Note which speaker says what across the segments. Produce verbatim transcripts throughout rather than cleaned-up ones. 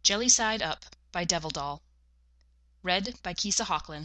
Speaker 1: Jelly Side Up by Devil Doll. Read by Kisa Hawklin.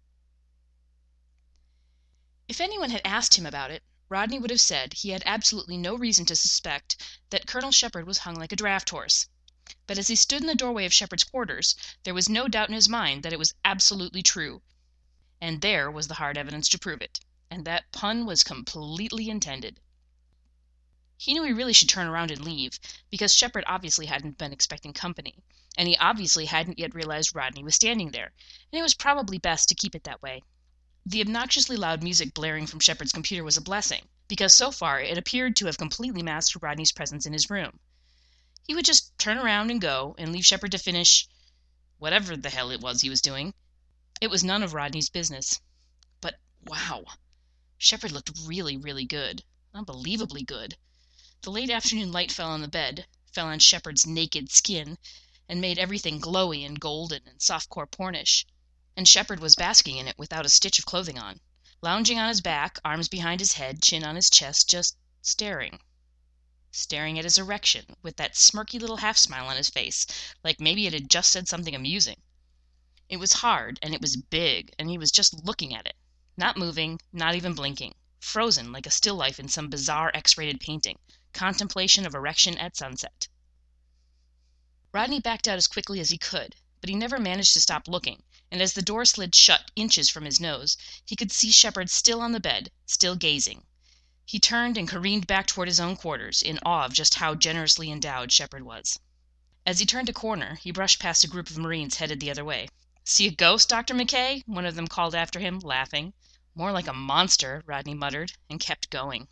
Speaker 1: If anyone had asked him about it, Rodney would have said he had absolutely no reason to suspect that Colonel Shepard was hung like a draft horse. But as he stood in the doorway of Shepard's quarters, there was no doubt in his mind that it was absolutely true. And there was the hard evidence to prove it. And that pun was completely intended. He knew he really should turn around and leave, because Shepard obviously hadn't been expecting company, and he obviously hadn't yet realized Rodney was standing there, and it was probably best to keep it that way. The obnoxiously loud music blaring from Shepard's computer was a blessing, because so far it appeared to have completely masked Rodney's presence in his room. He would just turn around and go, and leave Shepard to finish whatever the hell it was he was doing. It was none of Rodney's business. But wow, Shepard looked really, really good. Unbelievably good. The late afternoon light fell on the bed, fell on Shepard's naked skin, and made everything glowy and golden and softcore pornish. And Shepard was basking in it without a stitch of clothing on, lounging on his back, arms behind his head, chin on his chest, just staring. Staring at his erection, with that smirky little half-smile on his face, like maybe it had just said something amusing. It was hard, and it was big, and he was just looking at it, not moving, not even blinking, frozen like a still life in some bizarre X-rated painting. Contemplation of erection at sunset. Rodney backed out as quickly as he could, but he never managed to stop looking, and as the door slid shut inches from his nose, he could see Shepard still on the bed, still gazing. He turned and careened back toward his own quarters, in awe of just how generously endowed Shepard was. As he turned a corner, he brushed past a group of Marines headed the other way. "See a ghost, Doctor McKay?" one of them called after him, laughing. "More like a monster," Rodney muttered, and kept going.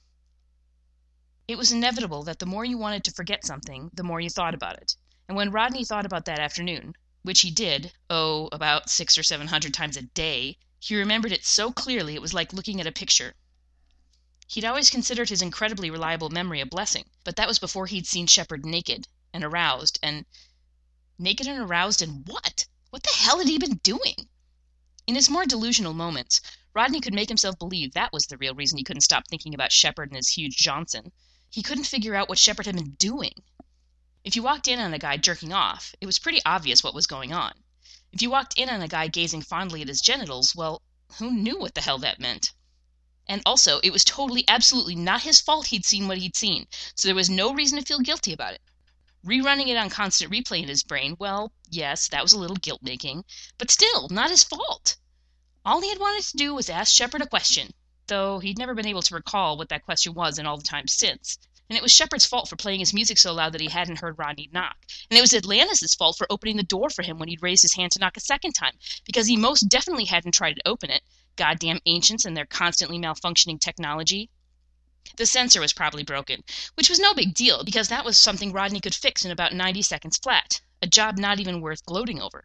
Speaker 1: It was inevitable that the more you wanted to forget something, the more you thought about it. And when Rodney thought about that afternoon, which he did, oh, about six or seven hundred times a day, he remembered it so clearly it was like looking at a picture. He'd always considered his incredibly reliable memory a blessing, but that was before he'd seen Shepard naked and aroused and... Naked and aroused and what? What the hell had he been doing? In his more delusional moments, Rodney could make himself believe that was the real reason he couldn't stop thinking about Shepard and his huge Johnson. He couldn't figure out what Shepard had been doing. If you walked in on a guy jerking off, it was pretty obvious what was going on. If you walked in on a guy gazing fondly at his genitals, well, who knew what the hell that meant? And also, it was totally, absolutely not his fault he'd seen what he'd seen, so there was no reason to feel guilty about it. Rerunning it on constant replay in his brain, well, yes, that was a little guilt-making, but still, not his fault. All he had wanted to do was ask Shepard a question, though he'd never been able to recall what that question was in all the time since. And it was Shepard's fault for playing his music so loud that he hadn't heard Rodney knock. And it was Atlantis' fault for opening the door for him when he'd raised his hand to knock a second time, because he most definitely hadn't tried to open it. Goddamn ancients and their constantly malfunctioning technology. The sensor was probably broken, which was no big deal, because that was something Rodney could fix in about ninety seconds flat, a job not even worth gloating over.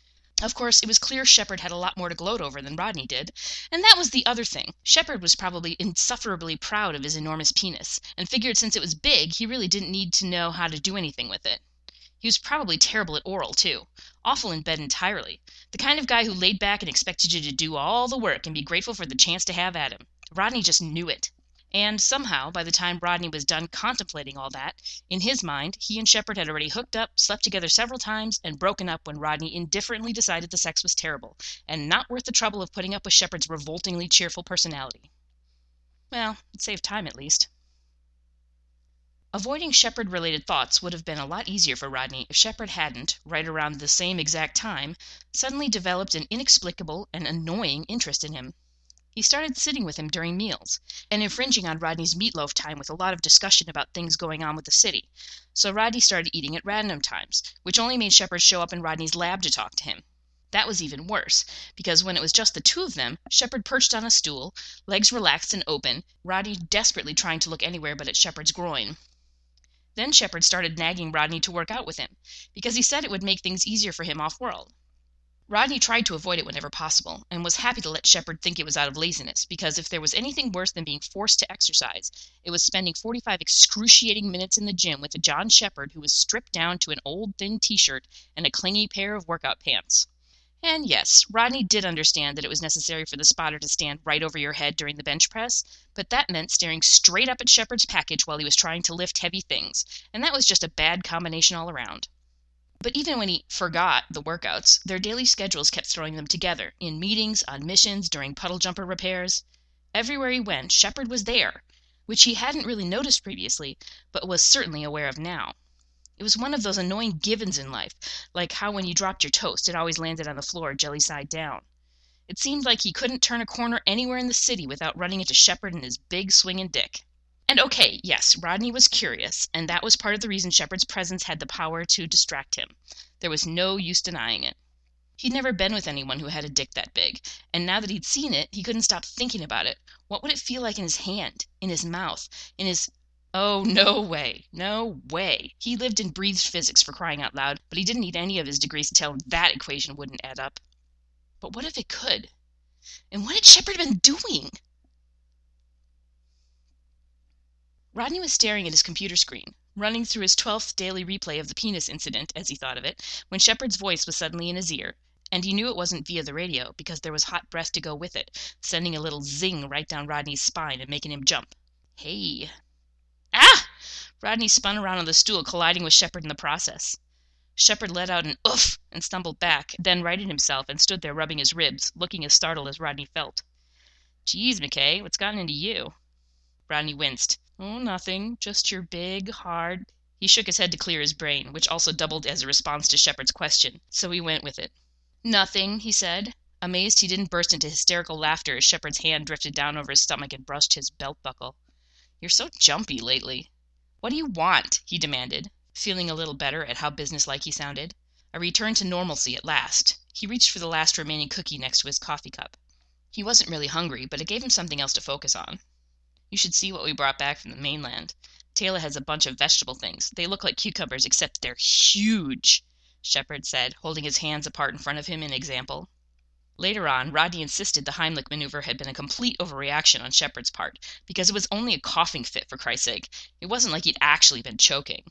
Speaker 1: Of course, it was clear Shepard had a lot more to gloat over than Rodney did, and that was the other thing. Shepard was probably insufferably proud of his enormous penis, and figured since it was big, he really didn't need to know how to do anything with it. He was probably terrible at oral, too. Awful in bed entirely. The kind of guy who laid back and expected you to do all the work and be grateful for the chance to have at him. Rodney just knew it. And somehow, by the time Rodney was done contemplating all that, in his mind, he and Shepard had already hooked up, slept together several times, and broken up when Rodney indifferently decided the sex was terrible, and not worth the trouble of putting up with Shepard's revoltingly cheerful personality. Well, it saved time at least. Avoiding Shepard-related thoughts would have been a lot easier for Rodney if Shepard hadn't, right around the same exact time, suddenly developed an inexplicable and annoying interest in him. He started sitting with him during meals, and infringing on Rodney's meatloaf time with a lot of discussion about things going on with the city, so Rodney started eating at random times, which only made Shepard show up in Rodney's lab to talk to him. That was even worse, because when it was just the two of them, Shepard perched on a stool, legs relaxed and open, Rodney desperately trying to look anywhere but at Shepard's groin. Then Shepard started nagging Rodney to work out with him, because he said it would make things easier for him off-world. Rodney tried to avoid it whenever possible, and was happy to let Shepard think it was out of laziness, because if there was anything worse than being forced to exercise, it was spending forty-five excruciating minutes in the gym with a John Shepard who was stripped down to an old thin t-shirt and a clingy pair of workout pants. And yes, Rodney did understand that it was necessary for the spotter to stand right over your head during the bench press, but that meant staring straight up at Shepard's package while he was trying to lift heavy things, and that was just a bad combination all around. But even when he forgot the workouts, their daily schedules kept throwing them together, in meetings, on missions, during puddle jumper repairs. Everywhere he went, Shepard was there, which he hadn't really noticed previously, but was certainly aware of now. It was one of those annoying givens in life, like how when you dropped your toast, it always landed on the floor jelly side down. It seemed like he couldn't turn a corner anywhere in the city without running into Shepard and his big swinging dick. And okay, yes, Rodney was curious, and that was part of the reason Shepard's presence had the power to distract him. There was no use denying it. He'd never been with anyone who had a dick that big, and now that he'd seen it, he couldn't stop thinking about it. What would it feel like in his hand, in his mouth, in his... Oh, no way, no way. He lived and breathed physics, for crying out loud, but he didn't need any of his degrees to tell him that equation wouldn't add up. But what if it could? And what had Shepard been doing? Rodney was staring at his computer screen, running through his twelfth daily replay of the penis incident, as he thought of it, when Shepard's voice was suddenly in his ear, and he knew it wasn't via the radio because there was hot breath to go with it, sending a little zing right down Rodney's spine and making him jump. Hey. Ah! Rodney spun around on the stool, colliding with Shepard in the process. Shepard let out an oof and stumbled back, then righted himself and stood there rubbing his ribs, looking as startled as Rodney felt. Geez, McKay, what's gotten into you? Rodney winced. Oh, nothing. Just your big, hard... He shook his head to clear his brain, which also doubled as a response to Shepard's question, so he went with it. Nothing, he said, amazed he didn't burst into hysterical laughter as Shepard's hand drifted down over his stomach and brushed his belt buckle. You're so jumpy lately. What do you want? He demanded, feeling a little better at how businesslike he sounded. A return to normalcy at last. He reached for the last remaining cookie next to his coffee cup. He wasn't really hungry, but it gave him something else to focus on. You should see what we brought back from the mainland. Taylor has a bunch of vegetable things. They look like cucumbers, except they're huge, Shepard said, holding his hands apart in front of him in example. Later on, Rodney insisted the Heimlich maneuver had been a complete overreaction on Shepard's part, because it was only a coughing fit, for Christ's sake. It wasn't like he'd actually been choking.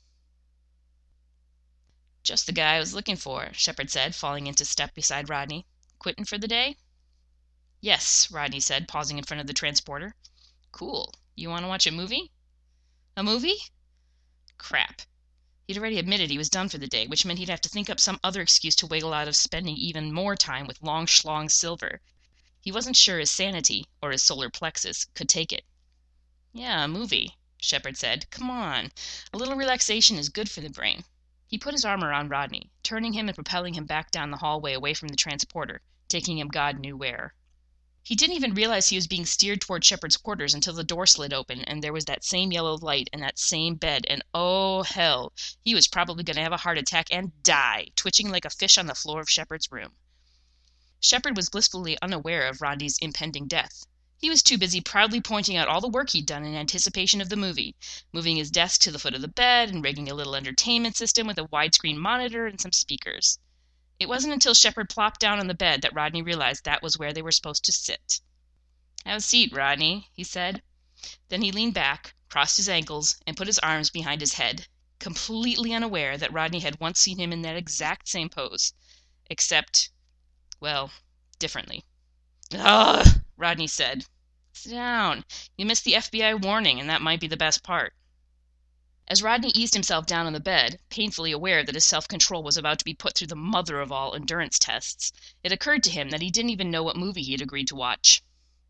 Speaker 1: Just the guy I was looking for, Shepard said, falling into step beside Rodney. Quitting for the day? Yes, Rodney said, pausing in front of the transporter. Cool. You want to watch a movie? A movie? Crap. He'd already admitted he was done for the day, which meant he'd have to think up some other excuse to wiggle out of spending even more time with Long Schlong Silver. He wasn't sure his sanity, or his solar plexus, could take it. Yeah, a movie, Shepard said. Come on. A little relaxation is good for the brain. He put his arm around Rodney, turning him and propelling him back down the hallway away from the transporter, taking him God knew where. He didn't even realize he was being steered toward Shepard's quarters until the door slid open and there was that same yellow light and that same bed, and oh hell, he was probably going to have a heart attack and die, twitching like a fish on the floor of Shepard's room. Shepard was blissfully unaware of Rodney's impending death. He was too busy proudly pointing out all the work he'd done in anticipation of the movie, moving his desk to the foot of the bed and rigging a little entertainment system with a widescreen monitor and some speakers. It wasn't until Shepard plopped down on the bed that Rodney realized that was where they were supposed to sit. Have a seat, Rodney, he said. Then he leaned back, crossed his ankles, and put his arms behind his head, completely unaware that Rodney had once seen him in that exact same pose, except, well, differently. Ugh, Rodney said. Sit down. You missed the F B I warning, and that might be the best part. As Rodney eased himself down on the bed, painfully aware that his self-control was about to be put through the mother of all endurance tests, it occurred to him that he didn't even know what movie he had agreed to watch.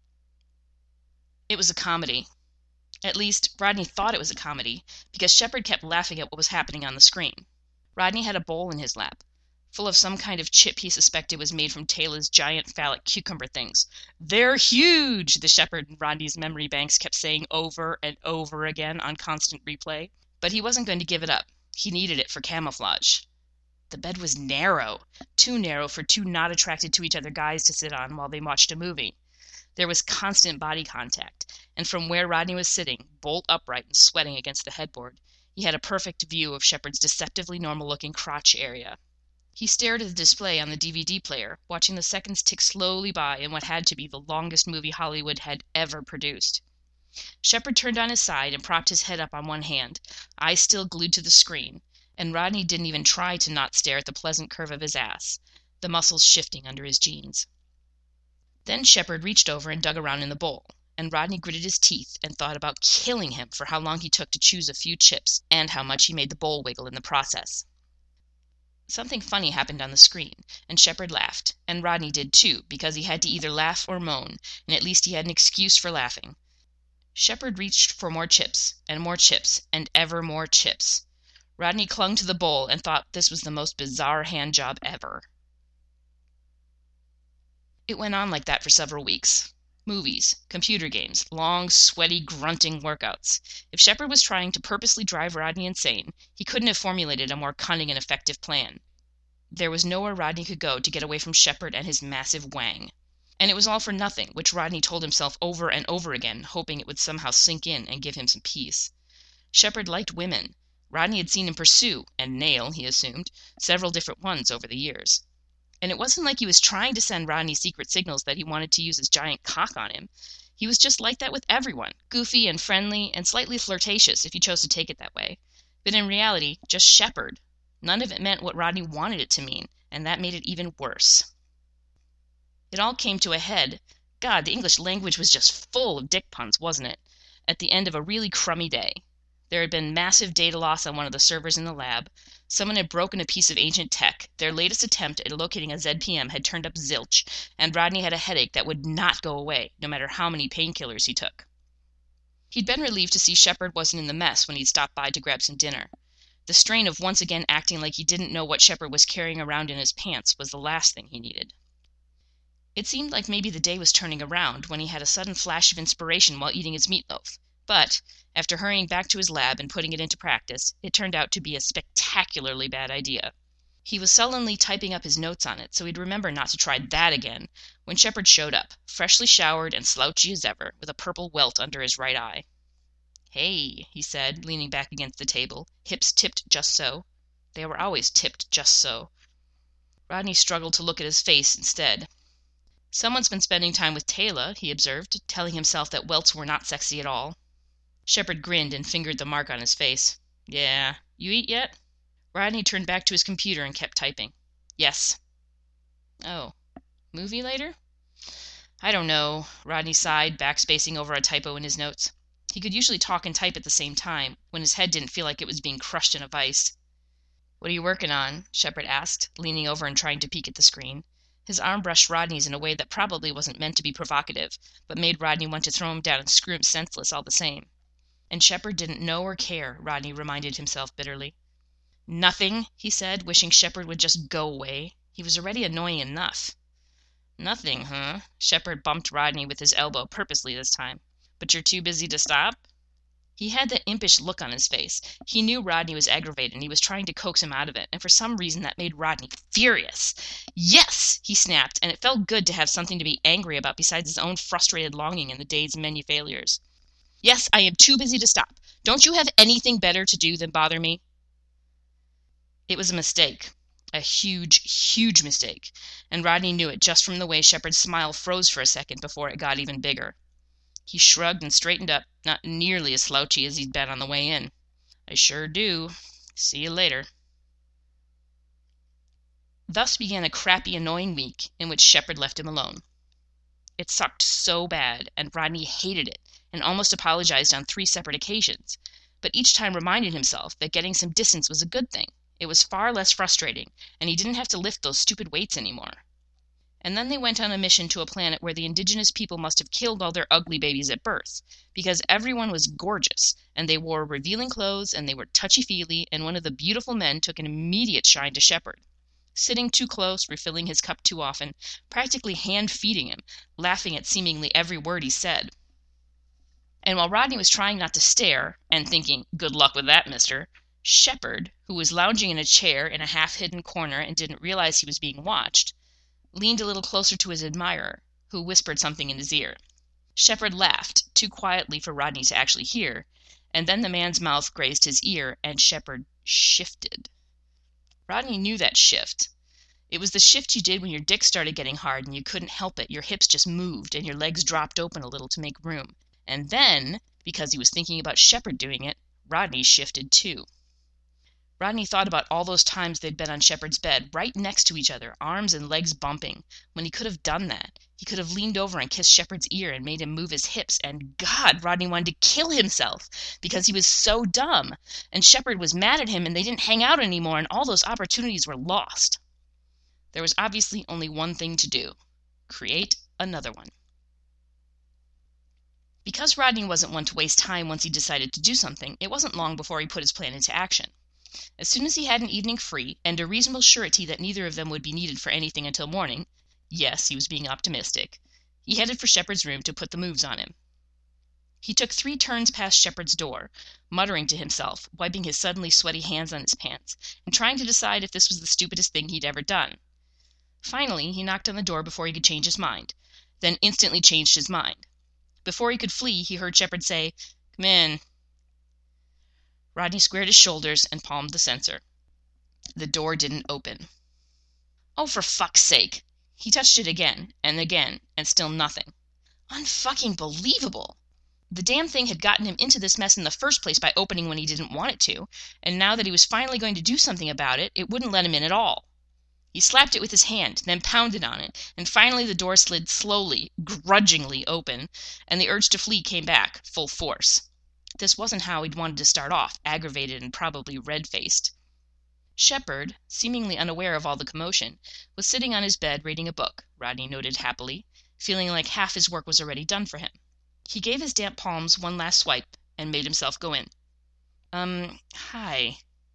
Speaker 1: It was a comedy. At least, Rodney thought it was a comedy, because Shepard kept laughing at what was happening on the screen. Rodney had a bowl in his lap, full of some kind of chip he suspected was made from Taylor's giant phallic cucumber things. They're huge, the Shepard and Rodney's memory banks kept saying over and over again on constant replay. But he wasn't going to give it up. He needed it for camouflage. The bed was narrow, too narrow for two not attracted to each other guys to sit on while they watched a movie. There was constant body contact, and from where Rodney was sitting, bolt upright and sweating against the headboard, he had a perfect view of Shepard's deceptively normal-looking crotch area. He stared at the display on the D V D player, watching the seconds tick slowly by in what had to be the longest movie Hollywood had ever produced. Shepard turned on his side and propped his head up on one hand, eyes still glued to the screen, and Rodney didn't even try to not stare at the pleasant curve of his ass, the muscles shifting under his jeans. Then Shepard reached over and dug around in the bowl, and Rodney gritted his teeth and thought about killing him for how long he took to choose a few chips and how much he made the bowl wiggle in the process. Something funny happened on the screen, and Shepard laughed, and Rodney did too, because he had to either laugh or moan, and at least he had an excuse for laughing. Shepard reached for more chips, and more chips, and ever more chips. Rodney clung to the bowl and thought this was the most bizarre hand job ever. It went on like that for several weeks. Movies, computer games, long, sweaty, grunting workouts. If Shepard was trying to purposely drive Rodney insane, he couldn't have formulated a more cunning and effective plan. There was nowhere Rodney could go to get away from Shepard and his massive wang. And it was all for nothing, which Rodney told himself over and over again, hoping it would somehow sink in and give him some peace. Shepard liked women. Rodney had seen him pursue, and nail, he assumed, several different ones over the years. And it wasn't like he was trying to send Rodney secret signals that he wanted to use his giant cock on him. He was just like that with everyone, goofy and friendly and slightly flirtatious if he chose to take it that way. But in reality, just Shepard. None of it meant what Rodney wanted it to mean, and that made it even worse. It all came to a head. God, the English language was just full of dick puns, wasn't it? At the end of a really crummy day. There had been massive data loss on one of the servers in the lab. Someone had broken a piece of ancient tech. Their latest attempt at locating a Z P M had turned up zilch, and Rodney had a headache that would not go away, no matter how many painkillers he took. He'd been relieved to see Shepard wasn't in the mess when he'd stopped by to grab some dinner. The strain of once again acting like he didn't know what Shepard was carrying around in his pants was the last thing he needed. It seemed like maybe the day was turning around when he had a sudden flash of inspiration while eating his meatloaf. But, after hurrying back to his lab and putting it into practice, it turned out to be a spectacularly bad idea. He was sullenly typing up his notes on it, so he'd remember not to try that again, when Shepard showed up, freshly showered and slouchy as ever, with a purple welt under his right eye. "Hey," he said, leaning back against the table, hips tipped just so. They were always tipped just so. Rodney struggled to look at his face instead. "Someone's been spending time with Taylor," he observed, telling himself that welts were not sexy at all. Shepard grinned and fingered the mark on his face. "Yeah. You eat yet?" Rodney turned back to his computer and kept typing. "Yes." "Oh. Movie later?" "I don't know," Rodney sighed, backspacing over a typo in his notes. He could usually talk and type at the same time, when his head didn't feel like it was being crushed in a vice. "What are you working on?" Shepard asked, leaning over and trying to peek at the screen. His arm brushed Rodney's in a way that probably wasn't meant to be provocative, but made Rodney want to throw him down and screw him senseless all the same. And Shepard didn't know or care, Rodney reminded himself bitterly. "Nothing," he said, wishing Shepard would just go away. He was already annoying enough. "Nothing, huh?" Shepard bumped Rodney with his elbow purposely this time. "But you're too busy to stop?" He had that impish look on his face. He knew Rodney was aggravated, and he was trying to coax him out of it, and for some reason that made Rodney furious. "Yes!" he snapped, and it felt good to have something to be angry about besides his own frustrated longing in the day's menu failures. "Yes, I am too busy to stop. Don't you have anything better to do than bother me?" It was a mistake. A huge, huge mistake. And Rodney knew it just from the way Shepard's smile froze for a second before it got even bigger. He shrugged and straightened up, not nearly as slouchy as he'd been on the way in. "I sure do. See you later." Thus began a crappy, annoying week in which Shepard left him alone. It sucked so bad, and Rodney hated it, and almost apologized on three separate occasions, but each time reminded himself that getting some distance was a good thing. It was far less frustrating, and he didn't have to lift those stupid weights anymore. And then they went on a mission to a planet where the indigenous people must have killed all their ugly babies at birth, because everyone was gorgeous, and they wore revealing clothes, and they were touchy-feely, and one of the beautiful men took an immediate shine to Shepard. Sitting too close, refilling his cup too often, practically hand-feeding him, laughing at seemingly every word he said. And while Rodney was trying not to stare, and thinking, "Good luck with that, mister," Shepard, who was lounging in a chair in a half-hidden corner and didn't realize he was being watched, leaned a little closer to his admirer, who whispered something in his ear. Shepard laughed, too quietly for Rodney to actually hear, and then the man's mouth grazed his ear, and Shepard shifted. Rodney knew that shift. It was the shift you did when your dick started getting hard and you couldn't help it. Your hips just moved, and your legs dropped open a little to make room. And then, because he was thinking about Shepard doing it, Rodney shifted too. Rodney thought about all those times they'd been on Shepard's bed, right next to each other, arms and legs bumping, when he could have done that. He could have leaned over and kissed Shepard's ear and made him move his hips, and God, Rodney wanted to kill himself because he was so dumb, and Shepard was mad at him, and they didn't hang out anymore, and all those opportunities were lost. There was obviously only one thing to do: create another one. Because Rodney wasn't one to waste time once he decided to do something, it wasn't long before he put his plan into action. As soon as he had an evening free, and a reasonable surety that neither of them would be needed for anything until morning — yes, he was being optimistic — he headed for Shepard's room to put the moves on him. He took three turns past Shepard's door, muttering to himself, wiping his suddenly sweaty hands on his pants, and trying to decide if this was the stupidest thing he'd ever done. Finally, he knocked on the door before he could change his mind, then instantly changed his mind. Before he could flee, he heard Shepard say, "Come in." Rodney squared his shoulders and palmed the sensor. The door didn't open. Oh, for fuck's sake! He touched it again, and again, and still nothing. Unfucking believable! The damn thing had gotten him into this mess in the first place by opening when he didn't want it to, and now that he was finally going to do something about it, it wouldn't let him in at all. He slapped it with his hand, then pounded on it, and finally the door slid slowly, grudgingly open, and the urge to flee came back, full force. This wasn't how he'd wanted to start off, aggravated and probably red-faced. Shepard, seemingly unaware of all the commotion, was sitting on his bed reading a book, Rodney noted happily, feeling like half his work was already done for him. He gave his damp palms one last swipe and made himself go in. Um, hi.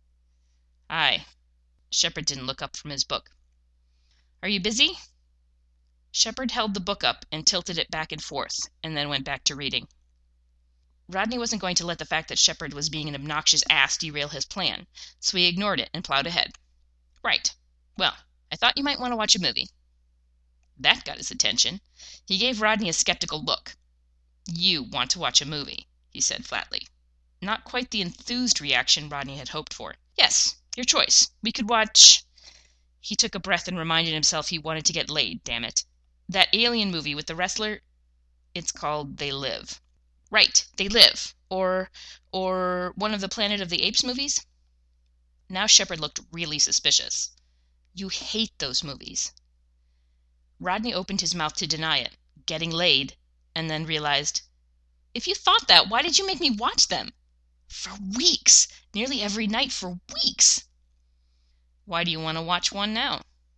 Speaker 1: Hi. Shepard didn't look up from his book. Are you busy? Shepard held the book up and tilted it back and forth, and then went back to reading. Rodney wasn't going to let the fact that Shepard was being an obnoxious ass derail his plan, so he ignored it and plowed ahead. Right. Well, I thought you might want to watch a movie. That got his attention. He gave Rodney a skeptical look. You want to watch a movie, he said flatly. Not quite the enthused reaction Rodney had hoped for. Yes, your choice. We could watch... He took a breath and reminded himself he wanted to get laid, damn it. That alien movie with the wrestler? It's called They Live. Right, They Live. Or, or one of the Planet of the Apes movies? Now Shepard looked really suspicious. You hate those movies. Rodney opened his mouth to deny it, getting laid, and then realized, if you thought that, why did you make me watch them? For weeks. Nearly every night for weeks. Why do you want to watch one now?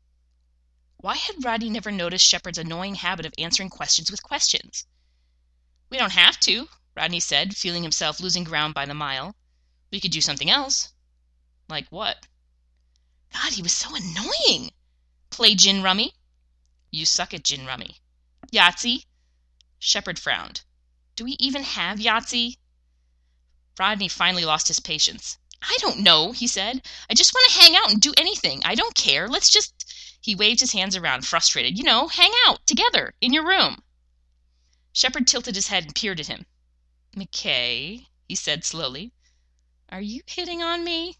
Speaker 1: Why had Rodney never noticed Shepard's annoying habit of answering questions with questions? We don't have to, Rodney said, feeling himself losing ground by the mile. We could do something else. Like what? God, he was so annoying. Play gin rummy? You suck at gin rummy. Yahtzee? Shepard frowned. Do we even have Yahtzee? Rodney finally lost his patience. I don't know, he said. I just want to hang out and do anything. I don't care. Let's just... He waved his hands around, frustrated. You know, hang out, together, in your room. Shepard tilted his head and peered at him. McKay, he said slowly, are you hitting on me?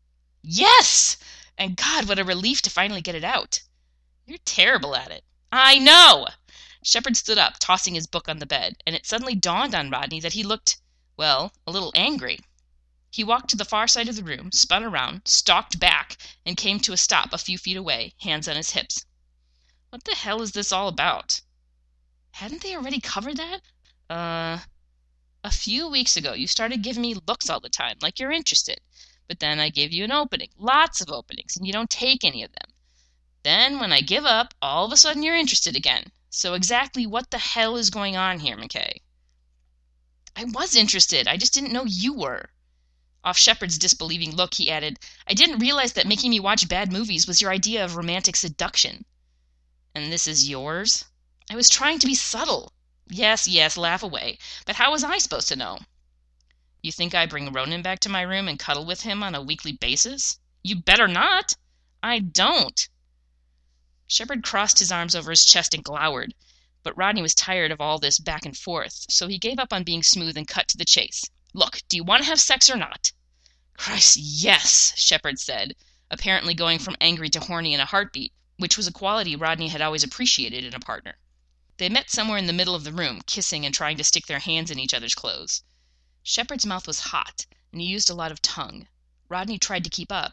Speaker 1: Yes! And God, what a relief to finally get it out. You're terrible at it. I know! Shepard stood up, tossing his book on the bed, and it suddenly dawned on Rodney that he looked, well, a little angry. He walked to the far side of the room, spun around, stalked back, and came to a stop a few feet away, hands on his hips. What the hell is this all about? Hadn't they already covered that? Uh, a few weeks ago you started giving me looks all the time, like you're interested. But then I gave you an opening, lots of openings, and you don't take any of them. Then, when I give up, all of a sudden you're interested again. So exactly what the hell is going on here, McKay? I was interested. I just didn't know you were. Off Shepard's disbelieving look, he added, I didn't realize that making me watch bad movies was your idea of romantic seduction. And this is yours? I was trying to be subtle. Yes, yes, laugh away. But how was I supposed to know? You think I bring Ronan back to my room and cuddle with him on a weekly basis? You better not. I don't. Shepard crossed his arms over his chest and glowered, but Rodney was tired of all this back and forth, so he gave up on being smooth and cut to the chase. Look, do you want to have sex or not? Christ, yes, Shepard said, apparently going from angry to horny in a heartbeat, which was a quality Rodney had always appreciated in a partner. They met somewhere in the middle of the room, kissing and trying to stick their hands in each other's clothes. Shepard's mouth was hot, and he used a lot of tongue. Rodney tried to keep up,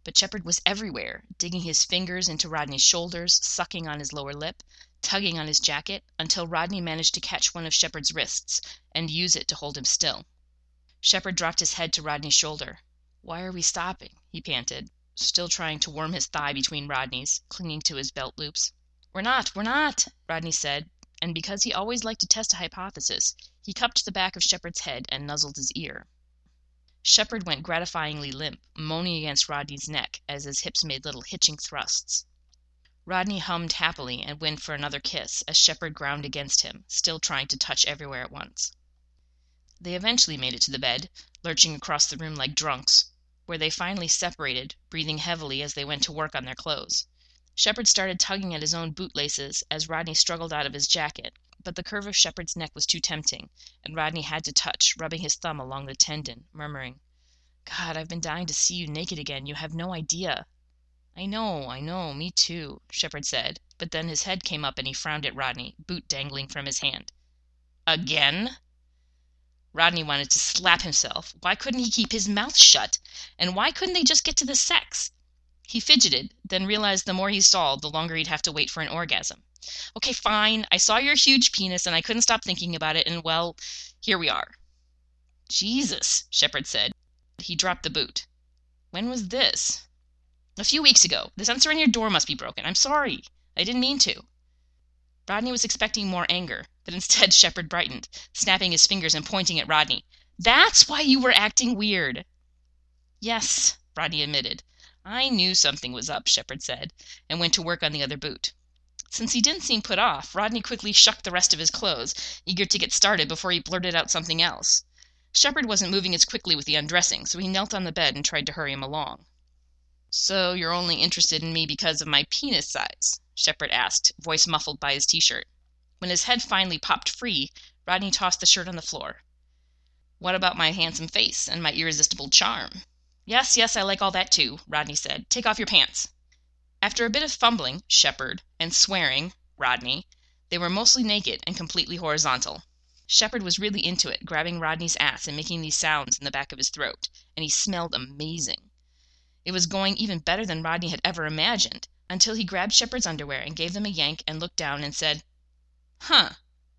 Speaker 1: But Shepherd was everywhere, digging his fingers into Rodney's shoulders, sucking on his lower lip, tugging on his jacket, until Rodney managed to catch one of Shepherd's wrists and use it to hold him still. Shepherd dropped his head to Rodney's shoulder. "Why are we stopping?" he panted, still trying to worm his thigh between Rodney's, clinging to his belt loops. "We're not, we're not," Rodney said, and because he always liked to test a hypothesis, he cupped the back of Shepherd's head and nuzzled his ear. Shepherd went gratifyingly limp, moaning against Rodney's neck as his hips made little hitching thrusts. Rodney hummed happily and went for another kiss as Shepherd ground against him, still trying to touch everywhere at once. They eventually made it to the bed, lurching across the room like drunks, where they finally separated, breathing heavily as they went to work on their clothes. Shepherd started tugging at his own bootlaces as Rodney struggled out of his jacket, but the curve of Shepherd's neck was too tempting, and Rodney had to touch, rubbing his thumb along the tendon, murmuring, "God, I've been dying to see you naked again. You have no idea." "I know, I know, me too," Shepherd said, but then his head came up and he frowned at Rodney, boot dangling from his hand. "Again?" Rodney wanted to slap himself. Why couldn't he keep his mouth shut? And why couldn't they just get to the sex? He fidgeted, then realized the more he stalled, the longer he'd have to wait for an orgasm. "Okay, fine. I saw your huge penis and I couldn't stop thinking about it, and well, here we are." "Jesus," Shepherd said. He dropped the boot. "When was this?" "A few weeks ago. The sensor in your door must be broken. I'm sorry. I didn't mean to." Rodney was expecting more anger, but instead Shepherd brightened, snapping his fingers and pointing at Rodney. "That's why you were acting weird." "Yes," Rodney admitted. "I knew something was up," Shepherd said, and went to work on the other boot. Since he didn't seem put off, Rodney quickly shucked the rest of his clothes, eager to get started before he blurted out something else. Shepherd wasn't moving as quickly with the undressing, so he knelt on the bed and tried to hurry him along. "So you're only interested in me because of my penis size?" Shepherd asked, voice muffled by his t-shirt. When his head finally popped free, Rodney tossed the shirt on the floor. "What about my handsome face and my irresistible charm?" "Yes, yes, I like all that too," Rodney said. "Take off your pants." After a bit of fumbling, Shepherd, and swearing, Rodney, they were mostly naked and completely horizontal. Shepherd was really into it, grabbing Rodney's ass and making these sounds in the back of his throat, and he smelled amazing. It was going even better than Rodney had ever imagined, until he grabbed Shepherd's underwear and gave them a yank and looked down and said, "Huh."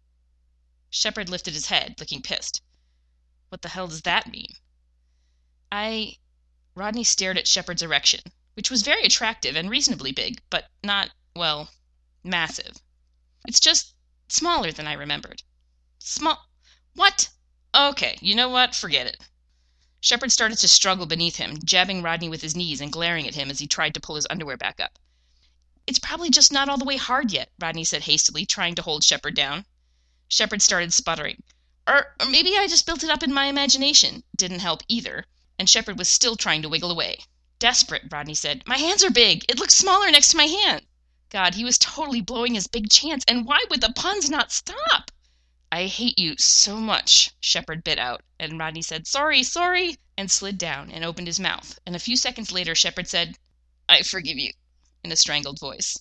Speaker 1: Shepherd lifted his head, looking pissed. "What the hell does that mean?" I... Rodney stared at Shepherd's erection, which was very attractive and reasonably big, but not, well, massive. "It's just smaller than I remembered." "Small... What? Okay, you know what? Forget it." Shepherd started to struggle beneath him, jabbing Rodney with his knees and glaring at him as he tried to pull his underwear back up. "It's probably just not all the way hard yet," Rodney said hastily, trying to hold Shepherd down. Shepherd started sputtering. Or, or maybe I just built it up in my imagination. Didn't help either, and Shepherd was still trying to wiggle away. Desperate, Rodney said, "My hands are big. It looks smaller next to my hand." God, he was totally blowing his big chance, and why would the puns not stop? "I hate you so much," Shepherd bit out, and Rodney said, "Sorry, sorry," and slid down and opened his mouth, and a few seconds later Shepherd said, "I forgive you," in a strangled voice.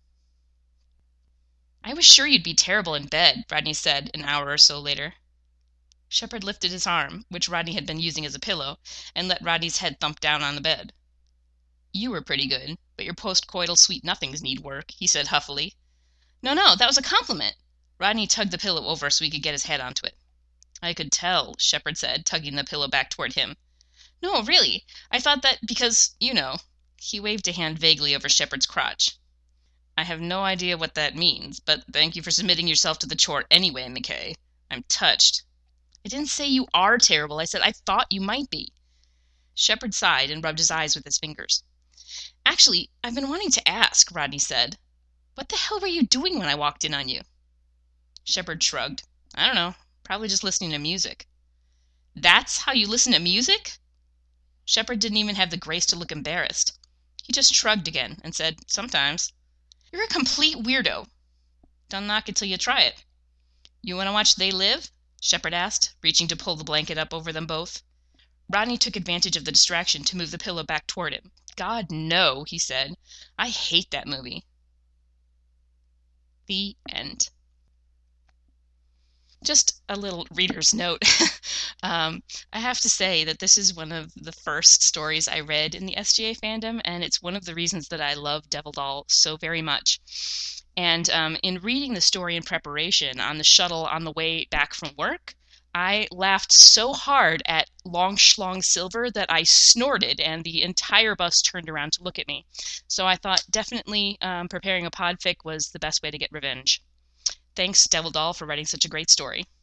Speaker 1: "I was sure you'd be terrible in bed," Rodney said an hour or so later. Shepherd lifted his arm, which Rodney had been using as a pillow, and let Rodney's head thump down on the bed. "You were pretty good, but your post-coital sweet-nothings need work," he said huffily. "No, no, that was a compliment." Rodney tugged the pillow over so he could get his head onto it. "I could tell," Shepherd said, tugging the pillow back toward him. "No, really. I thought that because, you know." He waved a hand vaguely over Shepherd's crotch. "I have no idea what that means, but thank you for submitting yourself to the chore anyway, McKay. I'm touched." "I didn't say you are terrible. I said I thought you might be." Shepherd sighed and rubbed his eyes with his fingers. "Actually, I've been wanting to ask," Rodney said. "What the hell were you doing when I walked in on you?" Shepherd shrugged. "I don't know. Probably just listening to music." "That's how you listen to music?" Shepherd didn't even have the grace to look embarrassed. He just shrugged again and said, "Sometimes." "You're a complete weirdo." "Don't knock it till you try it." "You want to watch They Live?" Shepherd asked, reaching to pull the blanket up over them both. Rodney took advantage of the distraction to move the pillow back toward him. "God, no," he said. "I hate that movie." The end. just a little reader's note. um, I have to say that this is one of the first stories I read in the S G A fandom, and it's one of the reasons that I love Devil Doll so very much. And um, in reading the story in preparation on the shuttle on the way back from work, I laughed so hard at Long Schlong Silver that I snorted, and the entire bus turned around to look at me. So I thought definitely um, preparing a podfic was the best way to get revenge. Thanks, Devil Doll, for writing such a great story.